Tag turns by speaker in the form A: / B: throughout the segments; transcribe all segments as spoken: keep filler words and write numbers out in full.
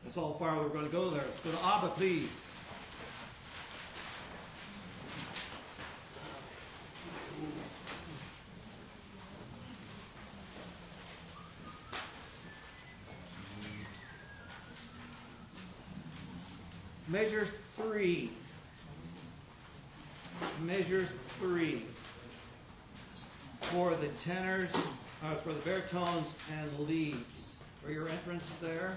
A: That's all far we're going to go there. Let's go to Abba, please. Measure three. Measure three. For the tenors, uh, for the baritones and leads. For your entrance there.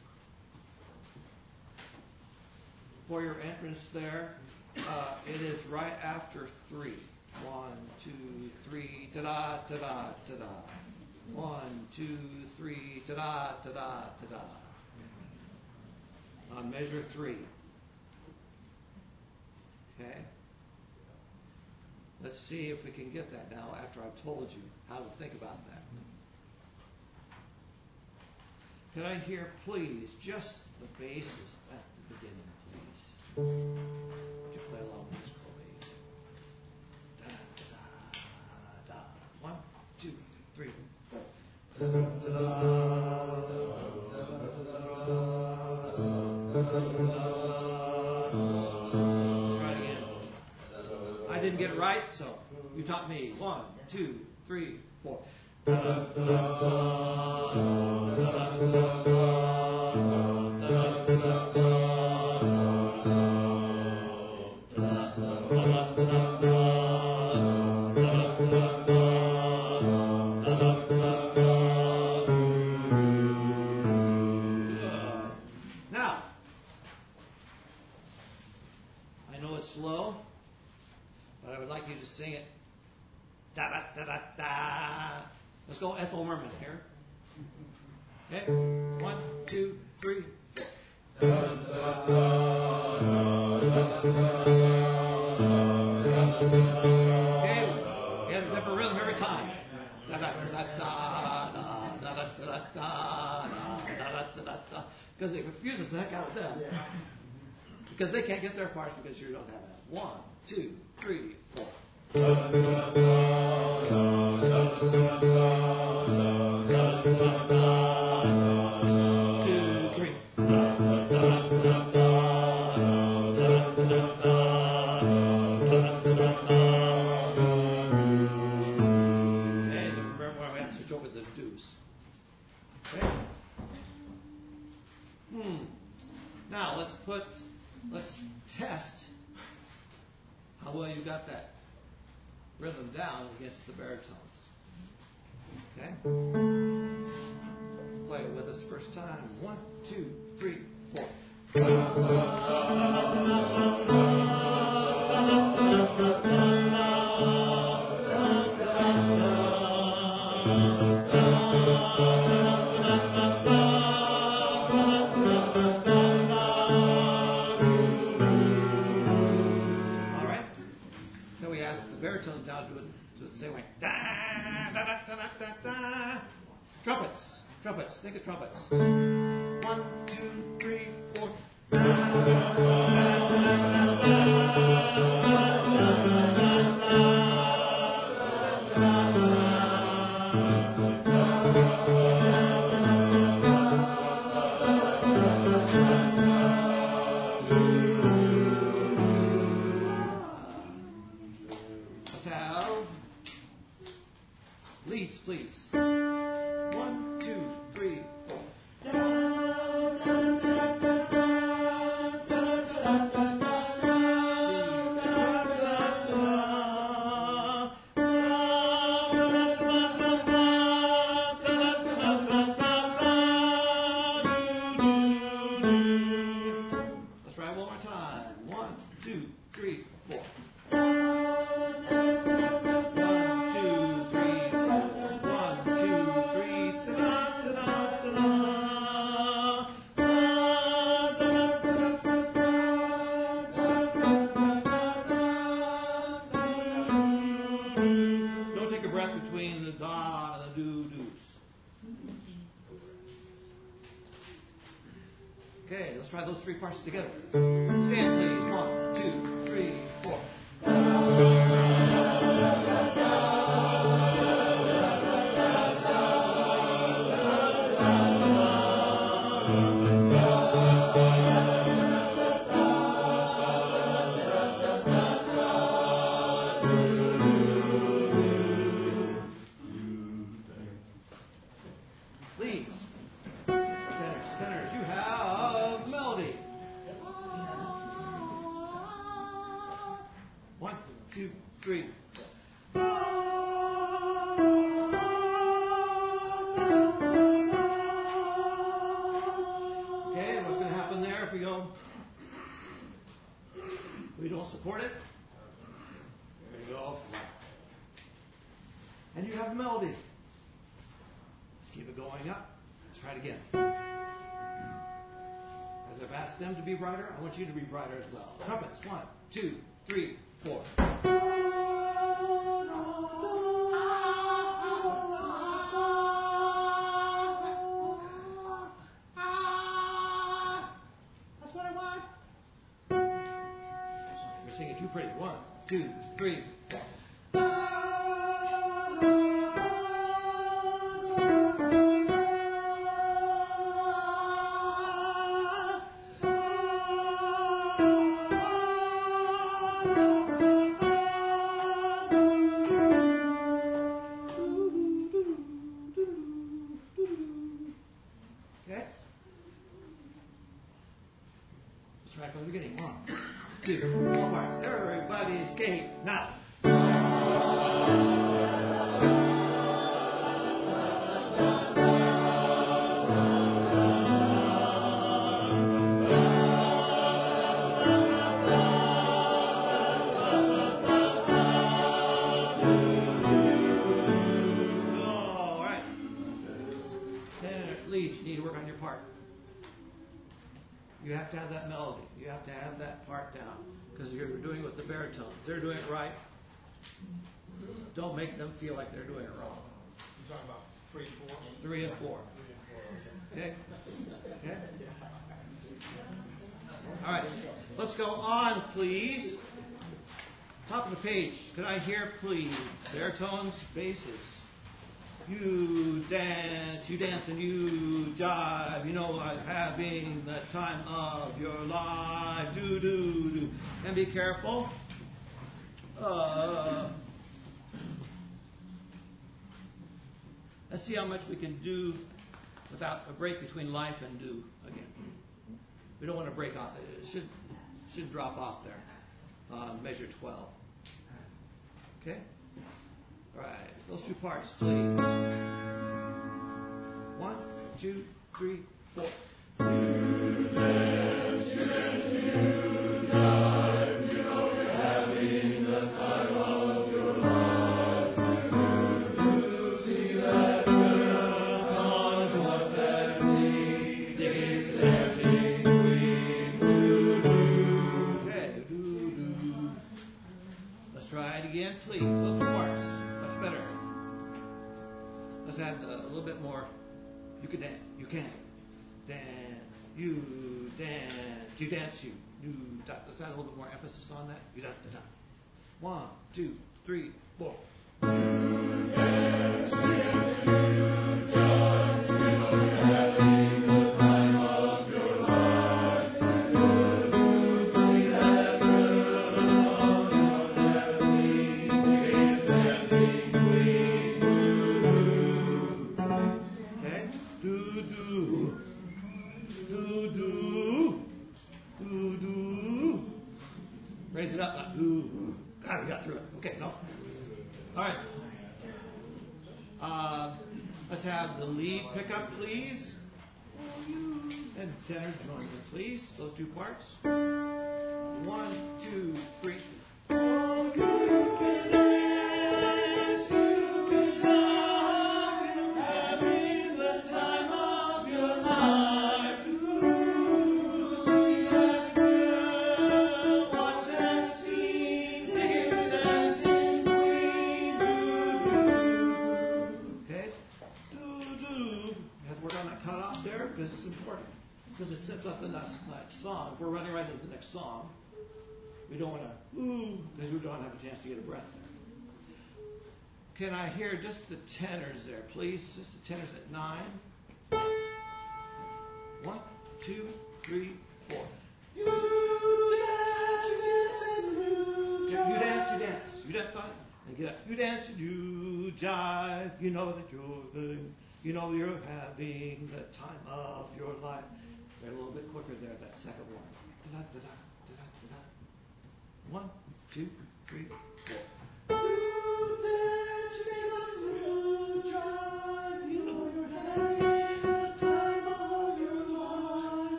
A: For your entrance there, uh, it is right after three. One, two, three, ta-da, ta-da, ta-da. One, two, three, ta-da, ta-da, ta-da. On measure three. Okay? Let's see if we can get that now after I've told you how to think about that. Can I hear, please, just the basses at the beginning, please? Would you play along with this chord? Da, da, da. One, two, three, four. Da, da, da, let's try it again. I didn't get it right, so you taught me. One, two, three, four. Da, da, da, da, da, now, I know it's slow, but I would like you to sing it. Da da da da da. Let's go Ethel Merman here. Okay, one, two, three, four. Da, da, da, da, okay, we have a different rhythm every time. Da da da da da da da da da da da da. Because it confuses the heck out of them. Because they can't get their parts because you don't have that. One, two, three, four. Two, three. And remember why we have to switch over to the deuce. Okay. Hmm. Now let's put, let's test how well you got that rhythm down against the baritones. Okay? Play it with us first time. One, two, three, four. Baritone down to it, to the same way. Da, da, da, da, da, da. Trumpets, trumpets, think of trumpets. One, two, three, four. Da, da, da, da, leads, please. One, two, three, four. Let's try one more time. One, two, three, four. Between the da and the do do's. Okay, let's try those three parts together. Stand, please. One, two, three, four. Da, two, three. Okay, what's going to happen there if we go, we don't support it? There you go. And you have the melody. Let's keep it going up. Let's try it again. As I've asked them to be brighter, I want you to be brighter as well. Trumpets, one, two, three, four. That's what I want. You're singing too pretty. One, two, three, four. They're doing it right. Don't make them feel like they're doing it wrong.
B: You're talking about three and four?
A: Three and four. Okay? Okay? All right. Let's go on, please. Top of the page. Could I hear, please? Baritones, basses. You dance, you dance and you jive. You know I'm having the time of your life. Do, do, do. And be careful. Uh, let's see how much we can do without a break between life and do again. We don't want to break off. It should should drop off there. Uh, measure twelve. Okay? All right. Those two parts, please. One, two, three, four. You dance, you dance, you jive. You know you're having the time of your life. Do, do, see that girl on the horse that sea, digging, dancing, queen. Do, do. Okay, do, do. Let's try it again, please. Those two parts. Much better. Let's add a little bit more. You can dance. You can dance. You dance. You dance. You. You. Let's add a little bit more emphasis on that. You da da da. One, two, three, four. You dance. You dance. You jive. You know you're having the time of your life. Do, do, see that girl on the horse that sea, digging, dancing, queen. Do, do. Okay? Do, do. Do, do. Do, do. Raise it up. Like, do. God, we got through it. Okay, no. All right. Uh, let's have the lead pickup, please. And tenors join me, please. Those two parts. One, two, three. Oh, you can dance, you can talk, having the time of your life. Do, see that girl, watch that scene, digging, dancing, queen. Do, do. Okay? Do, do. You have to work on that cutoff there because it's important. Because it sets up the next, next song. If we're running right into the next song, we don't want to, ooh, because we don't have a chance to get a breath there. Can I hear just the tenors there, please? Just the tenors at nine. One, two, three, four. You dance, you dance, you dance, you dance, and get up. You dance, you jive. You know that you're, you know you're having the time of your life. Right, a little bit quicker there, that second one. Da-da, da-da, da-da, da-da. One, two, three, four.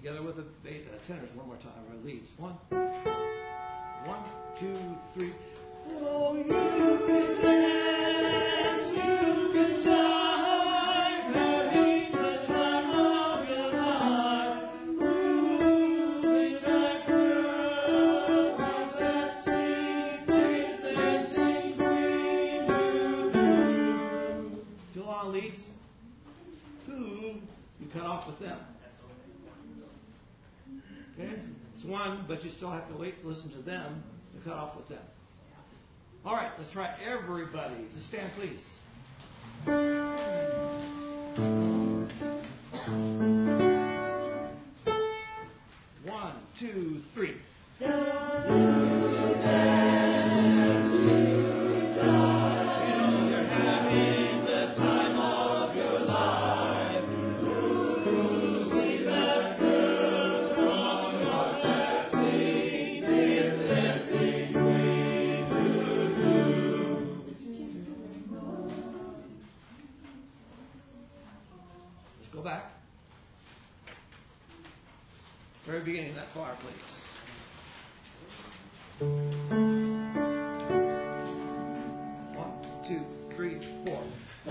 A: Together with the ba- uh, tenors one more time, or leads. One, one, two, three. Oh, you can dance, you can jive, having the time of your life. Who's that girl wants to see the dancing queen? Two long leads. Who you cut off with them. Okay? It's one, but you still have to wait, listen to them to cut off with them. All right, let's try everybody. Just stand, please. One, two, three. Back. Very beginning, that far, please. One, two, three, four.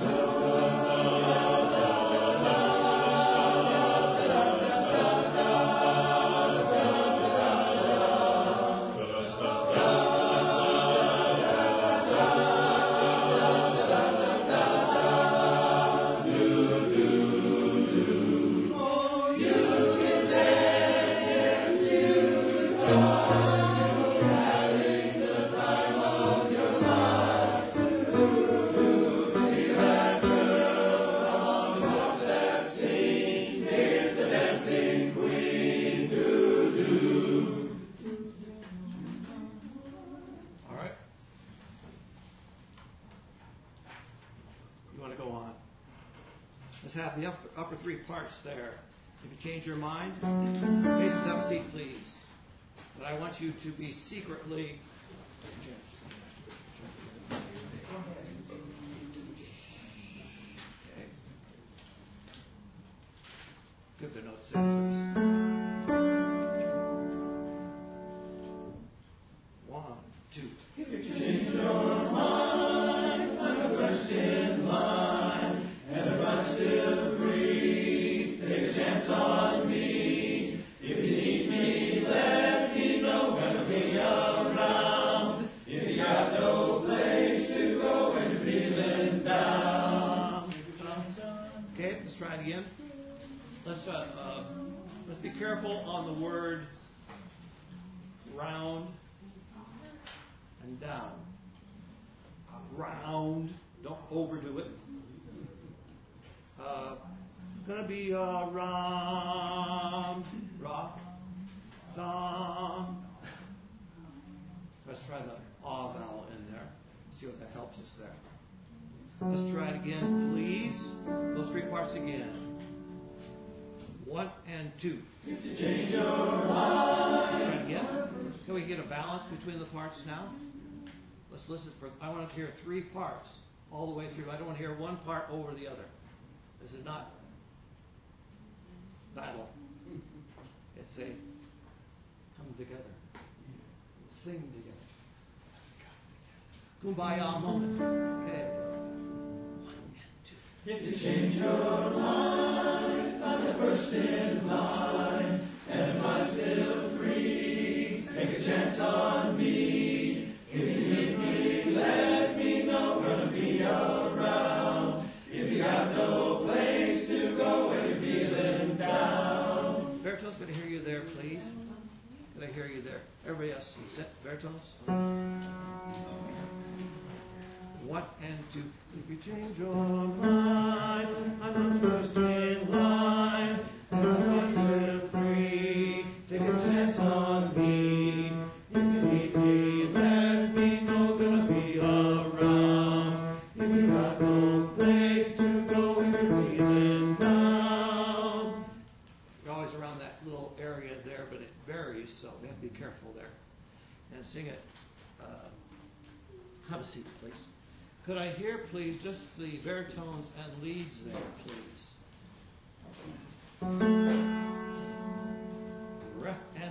A: Have the upper, upper three parts there. If you change your mind, faces have a seat, please. But I want you to be secretly. Okay. Give the notes in, please. One, two. If you change your mind, I'm the first in line. And if I'm still free, take a chance on me. If you need me, let me know when I'll be around. If you got no place to go when you're feeling down. Okay, let's try it again. Let's uh, uh, let's be careful on the word round and down. Round, don't overdo it. Uh, gonna be uh, round, rock, down. Let's try the ah vowel in there. See what that helps us there. Let's try it again, please. Those three parts again. One and two. If you change your mind. Let's try it again. Can we get a balance between the parts now? Let's listen for. I want to hear three parts all the way through. I don't want to hear one part over the other. This is not battle. It's a come together. Sing together. Kumbaya moment. Okay. One and two. If you change your mind, I'm the first in line. And if I'm still free, take a chance on me. If you need me, let me know. Gonna be around. If you got no place to go when you're feeling down. Berto's going to hear you there, please. Can I hear you there? Everybody else, set. Berto's. One and two. If you change your mind, I'm the first in line. And if I'm still free, take a chance on me. If you need me, let me know. Gonna be around. If you got no place to go when you're feeling down. You're always around that little area there, but it varies, so we have to be careful there. And sing it. Uh, have a seat, please. Could I hear, please, just the baritones and leads there, please?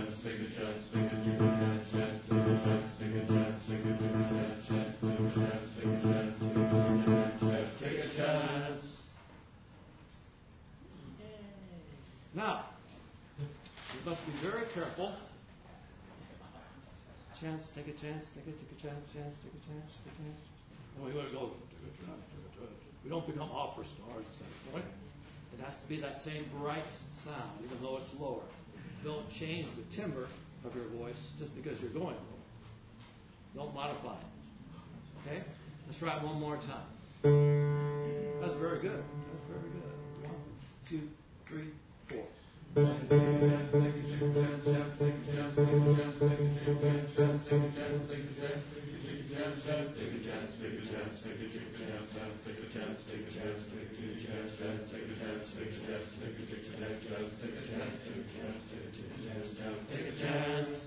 C: chance, take a chance, take a chance, take a chance, take a chance, take a chance, take a chance, take a chance, take a chance, take a chance.
A: Now, you must be very careful. Chance, take a chance, take a, take a chance, chance, take a chance, take a chance. And we want to go, take a chance, take a chance. We don't become opera stars at that point. It has to be that same bright sound, even though it's lower. Don't change the timbre of your voice just because you're going lower. Don't modify it. Okay? Let's try it one more time. That's very good. That's very good. One, two, three, four. Take a chance.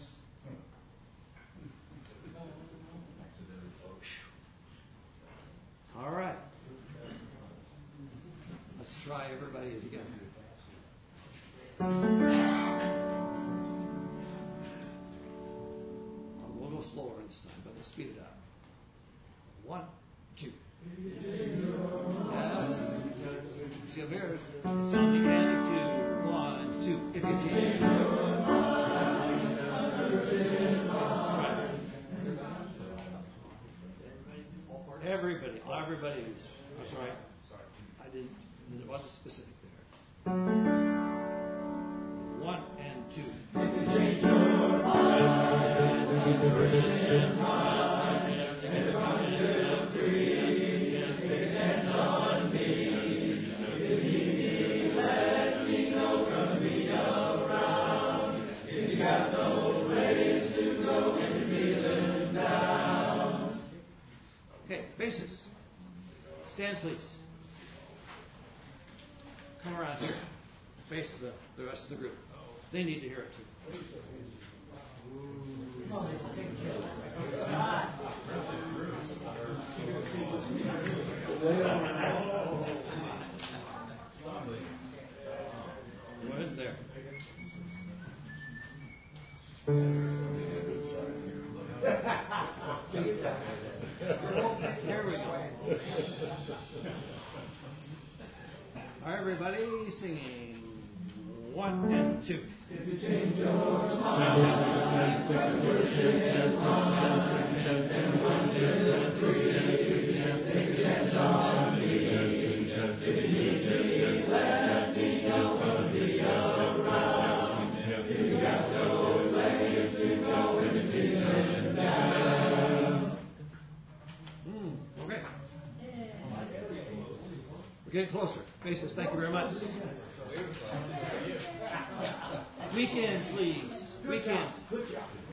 A: All right. Let's try everybody together. We'll go slower this time, but we'll speed it up. One, two. Yes. See up here? It's on the end of two. One, two. If you change your mind. Right. Everybody, everybody is. That's right. I didn't. It wasn't specific there. One and two. If you change your mind, it's a Christian's mind, and the conscience of free, take a chance on me. If you need me, let me know, run me around. If you got no place to go and you're feeling down. Okay, basses. Stand, please. Come around here. Face the, the rest of the group. They need to hear it too. Go ahead there. There we go. All right, everybody singing. One and two. If you change your mind, take a chance on me. If you need me, let me know, run me around. If you got no place to go and you're feeling down. Mm, okay. getting closer. Faces, thank you very much. Weekend, please. Weekend.
D: Good job.